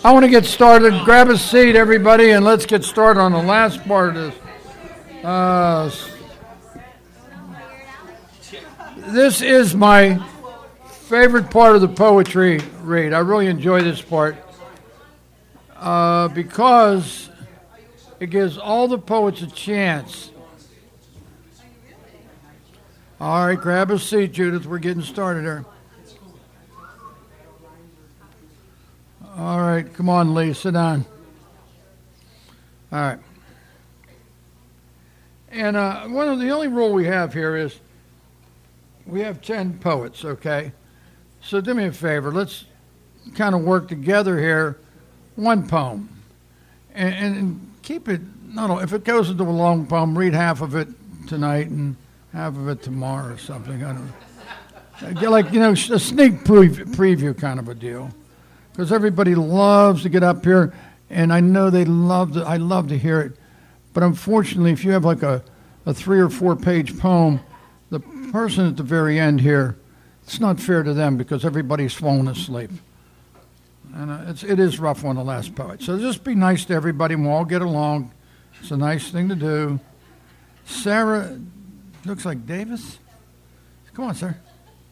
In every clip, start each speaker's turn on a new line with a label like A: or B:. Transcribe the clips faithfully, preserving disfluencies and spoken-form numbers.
A: I want to get started. Grab a seat, everybody, and let's get started on the last part of this. Uh, this is my favorite part of the poetry read. I really enjoy this part uh, because it gives all the poets a chance. All right, grab a seat, Judith. We're getting started here. All right, come on, Lee, sit down. All right. And uh, one of the only rule we have here is we have ten poets, okay? So do me a favor, let's kind of work together here, one poem. And, and keep it, not if it goes into a long poem, read half of it tonight and half of it tomorrow or something. I don't know. Like, you know, a sneak preview, preview kind of a deal. Because everybody loves to get up here, and I know they love to, I love to hear it. But unfortunately, if you have like a, a three or four page poem, the person at the very end here, it's not fair to them because everybody's fallen asleep. And uh, it's, it is rough on the last poet. So just be nice to everybody and we'll all get along. It's a nice thing to do. Sarah, looks like Davis. Come on, sir.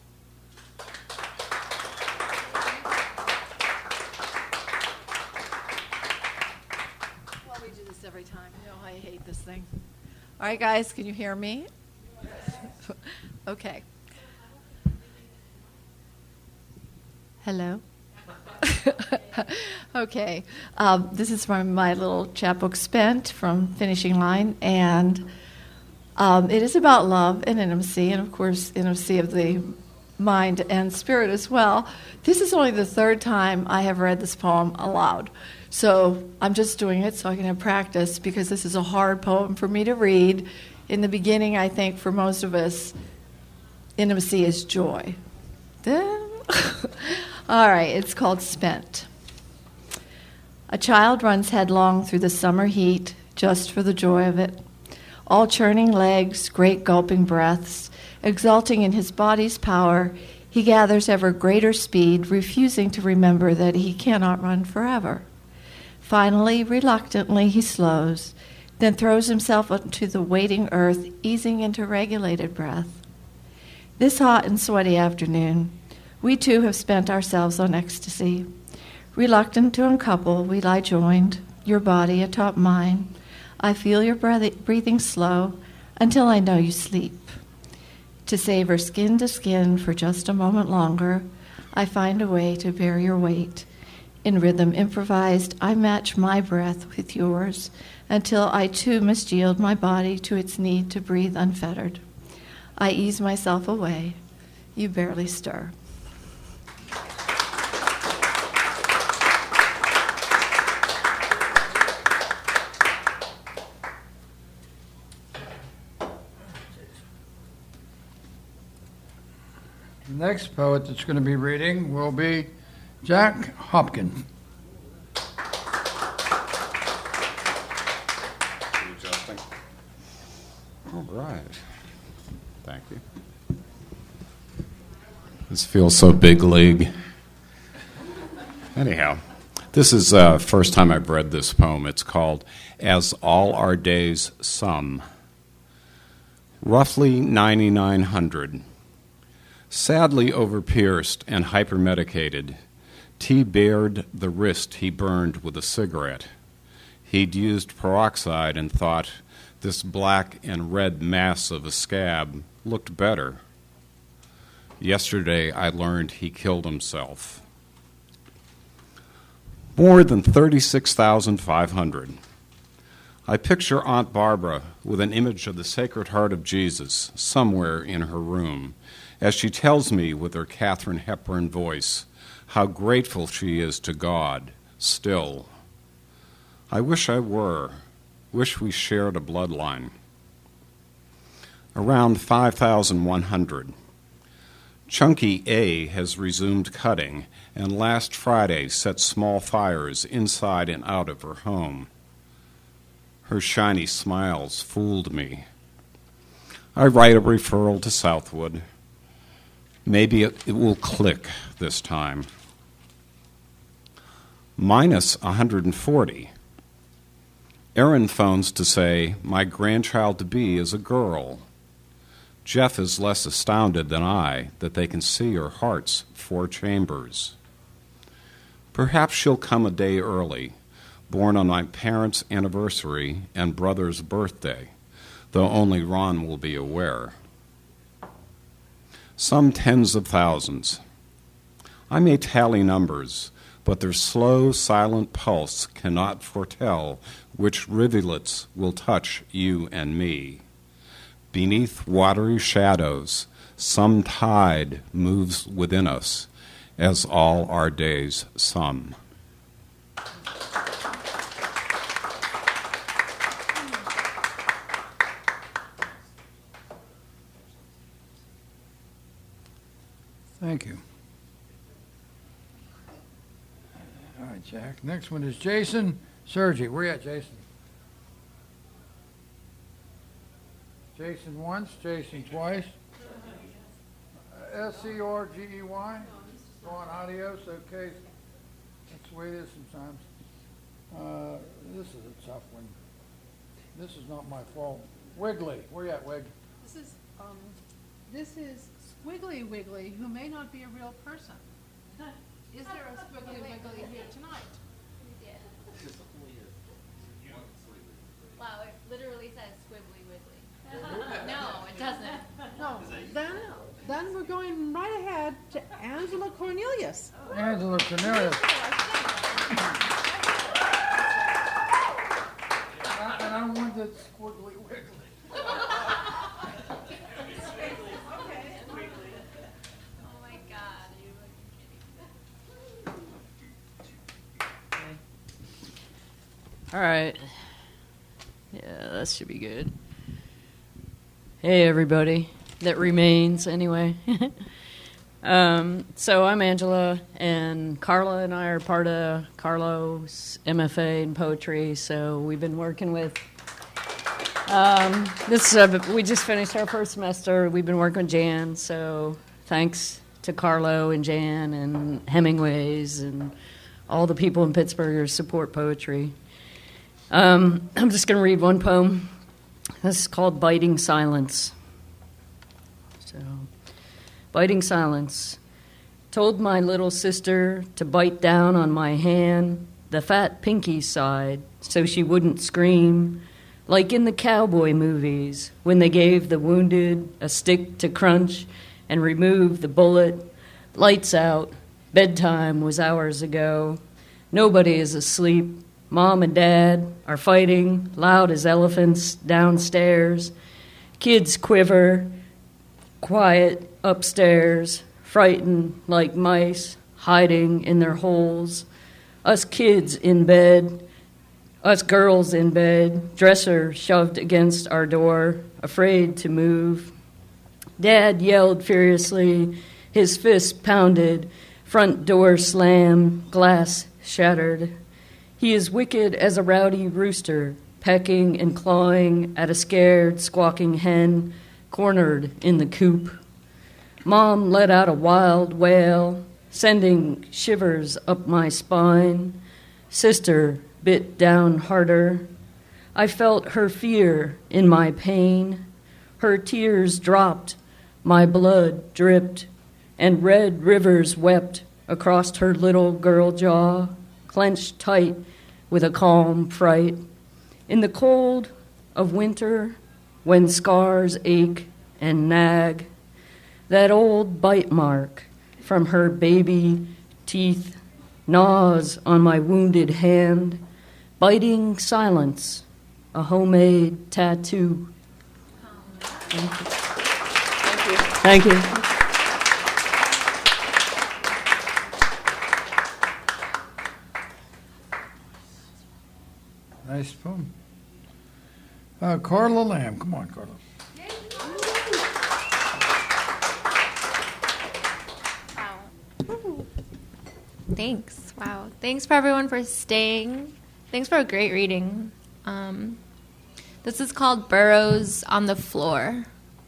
B: Every time. You know, I hate this thing. All right, guys, can you hear me? Okay. Hello? Okay. Um, this is from my little chapbook, Spent, from Finishing Line, and um, it is about love and intimacy, and, of course, intimacy of the mind and spirit as well. This is only the third time I have read this poem aloud. So I'm just doing it so I can have practice because this is a hard poem for me to read. In the beginning, I think for most of us, intimacy is joy. Then, all right, it's called Spent. A child runs headlong through the summer heat just for the joy of it. All churning legs, great gulping breaths, exulting in his body's power, he gathers ever greater speed, refusing to remember that he cannot run forever. Finally, reluctantly, he slows, then throws himself onto the waiting earth, easing into regulated breath. This hot and sweaty afternoon, we too have spent ourselves on ecstasy. Reluctant to uncouple, we lie joined, your body atop mine. I feel your breathing slow until I know you sleep. To savor skin to skin for just a moment longer, I find a way to bear your weight. In rhythm improvised, I match my breath with yours until I too must yield my body to its need to breathe unfettered. I ease myself away. You barely stir.
A: The next poet that's going to be reading will be Jack Hopkins.
C: Adjusting. All right. Thank you. This feels so big league. Anyhow, this is the uh, first time I've read this poem. It's called As All Our Days Sum. Roughly ninety-nine hundred. Sadly overpierced and hypermedicated, T bared the wrist he burned with a cigarette. He'd used peroxide and thought this black and red mass of a scab looked better. Yesterday I learned he killed himself. More than thirty-six thousand five hundred. I picture Aunt Barbara with an image of the Sacred Heart of Jesus somewhere in her room, as she tells me with her Katharine Hepburn voice how grateful she is to God, still. I wish I were, wish we shared a bloodline. Around five thousand one hundred. Chunky A has resumed cutting, and last Friday set small fires inside and out of her home. Her shiny smiles fooled me. I write a referral to Southwood. Maybe it, it will click this time. minus one hundred forty. Erin phones to say, my grandchild-to-be is a girl. Jeff is less astounded than I that they can see her heart's four chambers. Perhaps she'll come a day early, born on my parents' anniversary and brother's birthday, though only Ron will be aware. Some tens of thousands. I may tally numbers, but their slow, silent pulse cannot foretell which rivulets will touch you and me. Beneath watery shadows, some tide moves within us, as all our days sum.
A: Thank you. All right, Jack. Next one is Jason Sergi. Where you at, Jason? Jason once, Jason twice. Uh, S C R G E Y. Go on, adios. Okay. That's the way it is sometimes. Uh, this is a tough one. This is not my fault. Wiggly. Where you at, Wig?
D: This is, um, this is Squiggly Wiggly, who may not be a real person. Is there a Squiggly Wiggly here tonight?
E: Yeah. Wow, it literally says Squiggly Wiggly. No, it doesn't.
D: No, then, then we're going right ahead to Angela Cornelius.
A: Angela Cornelius. And I wanted Squiggly Wiggly.
E: Oh my God, you
F: All right. Yeah, that should be good. Hey, everybody. That remains, anyway. um, so I'm Angela, and Carla and I are part of Carlo's M F A in poetry, so we've been working with... Um, this uh, we just finished our first semester. We've been working with Jan, so thanks to Carlo and Jan and Hemingway's and all the people in Pittsburgh who support poetry. Um, I'm just going to read one poem. This is called Biting Silence. So, biting silence. Told my little sister to bite down on my hand, the fat pinky side, so she wouldn't scream, like in the cowboy movies, when they gave the wounded a stick to crunch and removed the bullet. Lights out. Bedtime was hours ago. Nobody is asleep. Mom and Dad are fighting, loud as elephants, downstairs. Kids quiver, quiet upstairs, frightened like mice, hiding in their holes. Us kids in bed, us girls in bed, dresser shoved against our door, afraid to move. Dad yelled furiously, his fist pounded, front door slammed, glass shattered. He is wicked as a rowdy rooster, pecking and clawing at a scared, squawking hen, cornered in the coop. Mom let out a wild wail, sending shivers up my spine. Sister bit down harder. I felt her fear in my pain. Her tears dropped, my blood dripped, and red rivers wept across her little girl jaw, clenched tight with a calm fright. In the cold of winter, when scars ache and nag, that old bite mark from her baby teeth gnaws on my wounded hand, biting silence, a homemade tattoo. Thank you. Thank you. Thank you.
A: Nice poem. Uh, Carla Lamb. Come on, Carla.
E: Wow. Thanks. Wow. Thanks for everyone for staying. Thanks for a great reading. Um, this is called Burrows on the Floor.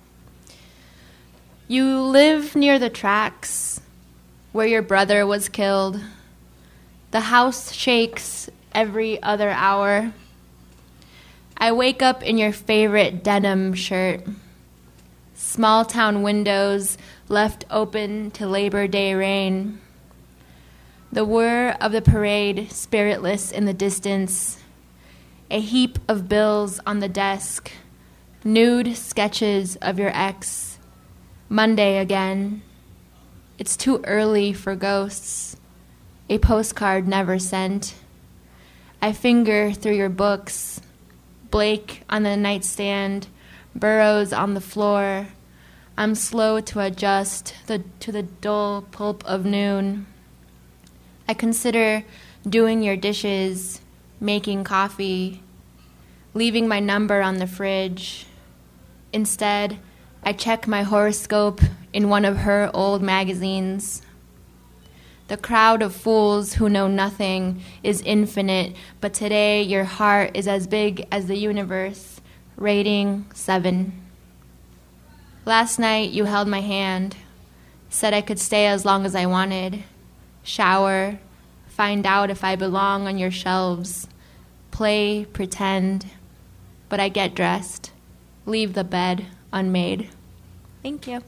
E: You live near the tracks where your brother was killed. The house shakes every other hour. I wake up in your favorite denim shirt. Small town windows left open to Labor Day rain. The whir of the parade spiritless in the distance. A heap of bills on the desk. Nude sketches of your ex. Monday again. It's too early for ghosts. A postcard never sent. I finger through your books. Blake on the nightstand. Burroughs on the floor. I'm slow to adjust the, to the dull pulp of noon. I consider doing your dishes, making coffee, leaving my number on the fridge. Instead, I check my horoscope in one of her old magazines. The crowd of fools who know nothing is infinite, but today your heart is as big as the universe, rating seven. Last night you held my hand, said I could stay as long as I wanted, shower, find out if I belong on your shelves, play, pretend, but I get dressed, leave the bed unmade. Thank you.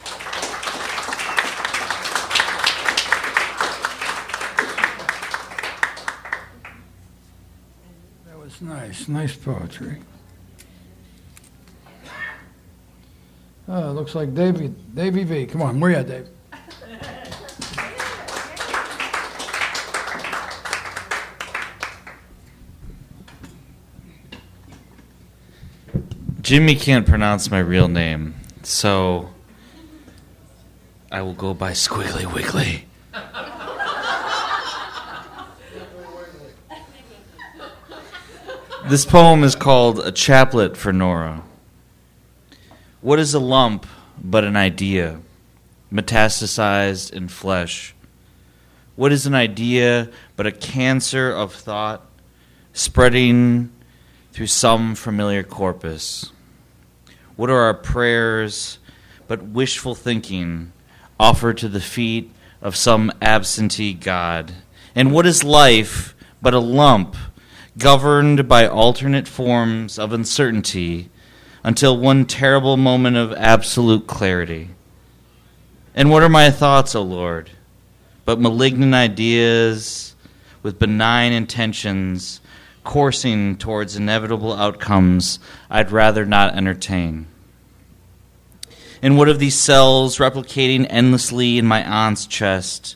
A: That was nice. Nice poetry. Oh, looks like Davey, Davey V. Come on, where you at, Dave?
G: Jimmy can't pronounce my real name, so I will go by Squiggly Wiggly. This poem is called A Chaplet for Nora. What is a lump but an idea, metastasized in flesh? What is an idea but a cancer of thought, spreading through some familiar corpus? What are our prayers but wishful thinking offered to the feet of some absentee god? And what is life but a lump governed by alternate forms of uncertainty until one terrible moment of absolute clarity? And what are my thoughts, O Lord, but malignant ideas with benign intentions coursing towards inevitable outcomes I'd rather not entertain? And what of these cells replicating endlessly in my aunt's chest?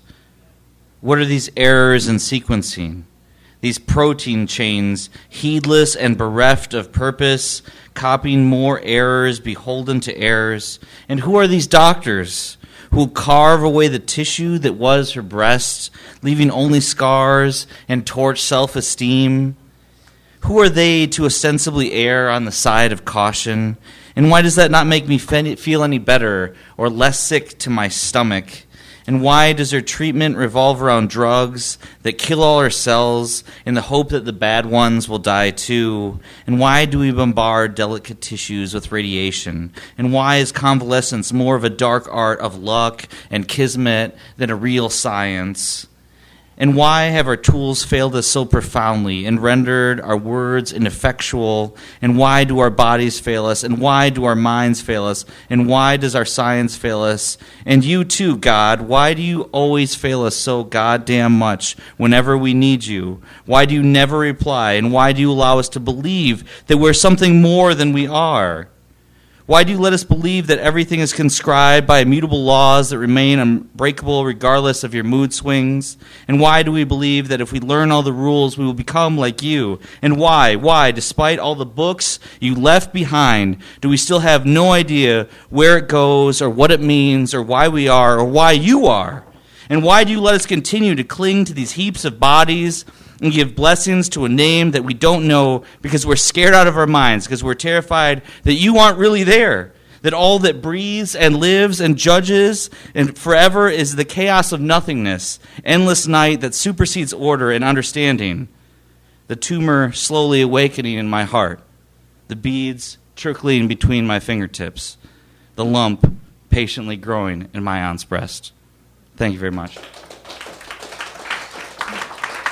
G: What are these errors in sequencing? These protein chains, heedless and bereft of purpose, copying more errors beholden to errors? And who are these doctors who carve away the tissue that was her breast, leaving only scars and torch self-esteem? Who are they to ostensibly err on the side of caution? And why does that not make me feel any better or less sick to my stomach? And why does their treatment revolve around drugs that kill all our cells in the hope that the bad ones will die too? And why do we bombard delicate tissues with radiation? And why is convalescence more of a dark art of luck and kismet than a real science? And why have our tools failed us so profoundly and rendered our words ineffectual? And why do our bodies fail us? And why do our minds fail us? And why does our science fail us? And you too, God, why do you always fail us so goddamn much whenever we need you? Why do you never reply? And why do you allow us to believe that we're something more than we are? Why do you let us believe that everything is conscribed by immutable laws that remain unbreakable regardless of your mood swings? And why do we believe that if we learn all the rules, we will become like you? And why, why, despite all the books you left behind, do we still have no idea where it goes or what it means or why we are or why you are? And why do you let us continue to cling to these heaps of bodies and give blessings to a name that we don't know because we're scared out of our minds, because we're terrified that you aren't really there, that all that breathes and lives and judges and forever is the chaos of nothingness, endless night that supersedes order and understanding, the tumor slowly awakening in my heart, the beads trickling between my fingertips, the lump patiently growing in my aunt's breast. Thank you very much.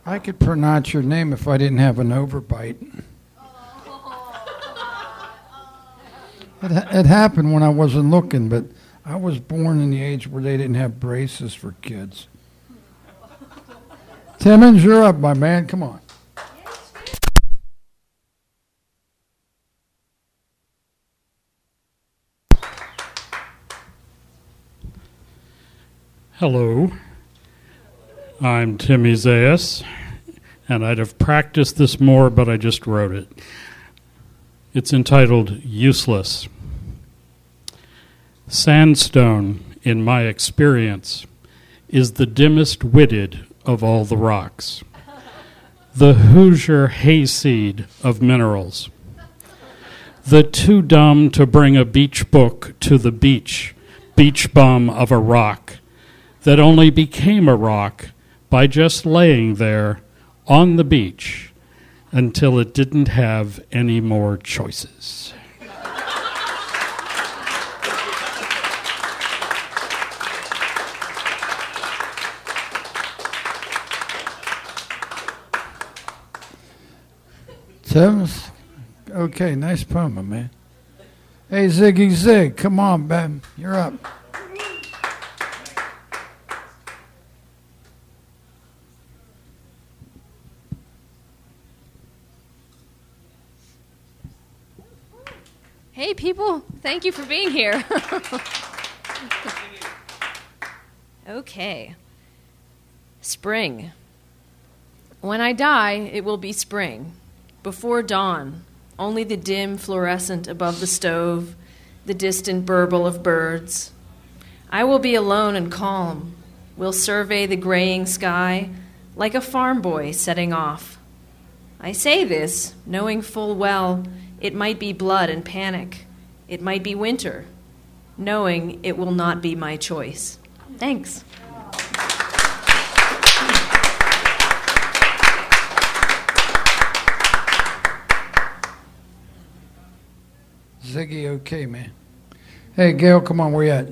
A: I could pronounce your name if I didn't have an overbite. It, it happened when I wasn't looking, but I was born in the age where they didn't have braces for kids. Timmons, you're up, my man. Come on.
H: Hello, I'm Timmy Zayas, and I'd have practiced this more, but I just wrote it. It's entitled Useless. Sandstone, in my experience, is the dimmest witted of all the rocks, the Hoosier hayseed of minerals, the too dumb to bring a beach book to the beach, beach bum of a rock, that only became a rock by just laying there on the beach until it didn't have any more choices.
A: Tim's? Okay, nice poem, my man. Hey, Ziggy Zig, come on, man. You're up.
I: Hey, people. Thank you for being here. Okay. Spring. When I die, it will be spring. Before dawn, only the dim fluorescent above the stove, the distant burble of birds. I will be alone and calm. Will survey the graying sky like a farm boy setting off. I say this, knowing full well it might be blood and panic. It might be winter, knowing it will not be my choice. Thanks.
A: Ziggy, okay, man. Hey, Gail, come on, where you at?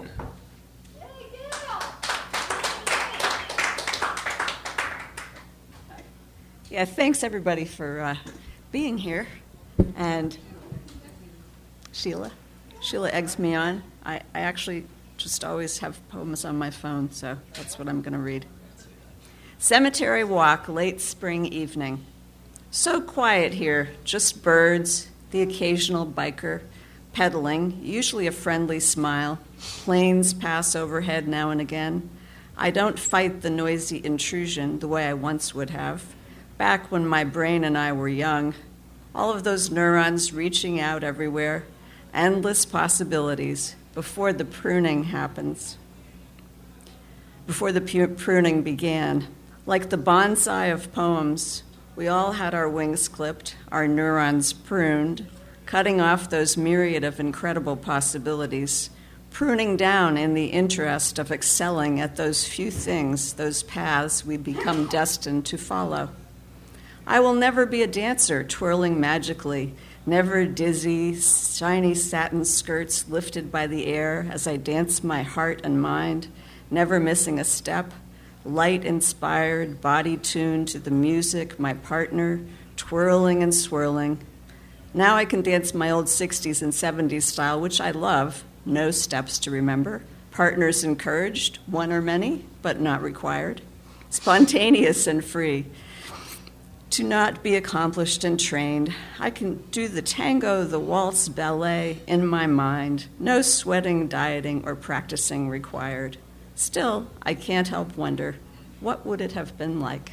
J: Yeah, thanks everybody for uh, being here. And Sheila, Sheila eggs me on. I, I actually just always have poems on my phone, so that's what I'm going to read. Cemetery walk, late spring evening. So quiet here, just birds, the occasional biker, pedaling, usually a friendly smile. Planes pass overhead now and again. I don't fight the noisy intrusion the way I once would have, back when my brain and I were young. All of those neurons reaching out everywhere, endless possibilities before the pruning happens, before the pu- pruning began. Like the bonsai of poems, we all had our wings clipped, our neurons pruned, cutting off those myriad of incredible possibilities, pruning down in the interest of excelling at those few things, those paths we become destined to follow. I will never be a dancer twirling magically, never dizzy, shiny satin skirts lifted by the air as I dance my heart and mind, never missing a step, light-inspired, body tuned to the music, my partner, twirling and swirling. Now I can dance my old sixties and seventies style, which I love, no steps to remember, partners encouraged, one or many, but not required, spontaneous and free. To not be accomplished and trained, I can do the tango, the waltz, ballet in my mind. No sweating, dieting, or practicing required. Still, I can't help wonder, what would it have been like?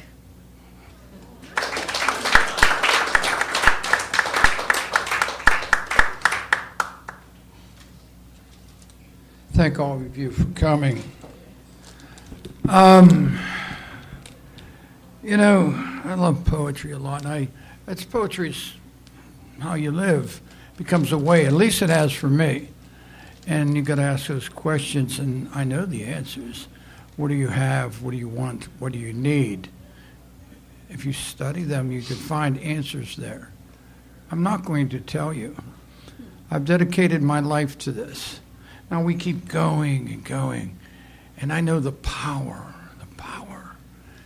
A: Thank all of you for coming. Um, you know, I love poetry a lot, and I, it's poetry's how you live. It becomes a way, at least it has for me. And you got to ask those questions, and I know the answers. What do you have? What do you want? What do you need? If you study them, you can find answers there. I'm not going to tell you. I've dedicated my life to this. Now we keep going and going, and I know the power, the power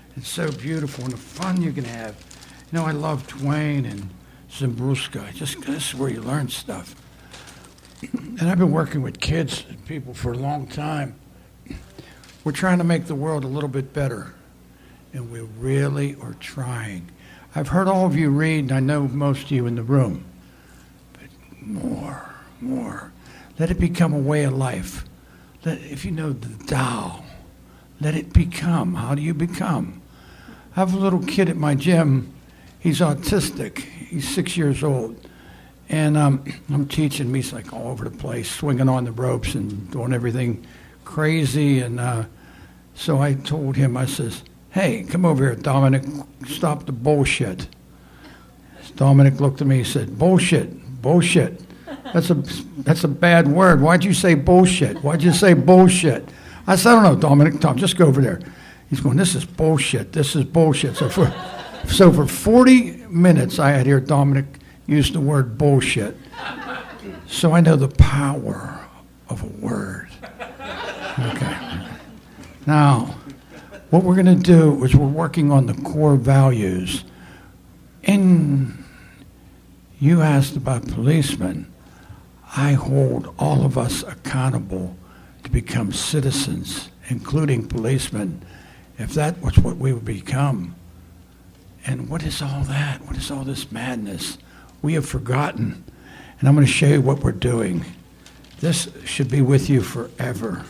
A: It's so beautiful, and the fun you can have. You know, I love Twain and Zimbruska. Just this is where you learn stuff. And I've been working with kids and people for a long time. We're trying to make the world a little bit better, and we really are trying. I've heard all of you read, and I know most of you in the room, but more, more. Let it become a way of life. Let, if you know the Tao, let it become. How do you become? I have a little kid at my gym. He's autistic. He's six years old. And um, I'm teaching him. He's like all over the place, swinging on the ropes and doing everything crazy. And uh, so I told him, I says, hey, come over here, Dominic, stop the bullshit. Dominic looked at me and said, bullshit, bullshit. That's a, that's a bad word. Why'd you say bullshit? Why'd you say bullshit? I said, I don't know, Dominic, Tom, just go over there. He's going, this is bullshit, this is bullshit. So for, so for forty minutes, I had heard Dominic use the word bullshit. So I know the power of a word. Okay. Now, what we're going to do is we're working on the core values. And you asked about policemen. I hold all of us accountable to become citizens, including policemen, if that was what we would become. And what is all that? What is all this madness? We have forgotten. And I'm going to show you what we're doing. This should be with you forever.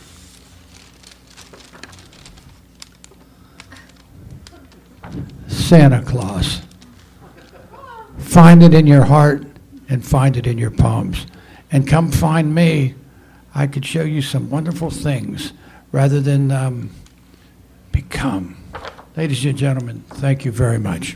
A: Santa Claus. Find it in your heart and find it in your poems. And come find me. I could show you some wonderful things rather than um, become. Ladies and gentlemen, thank you very much.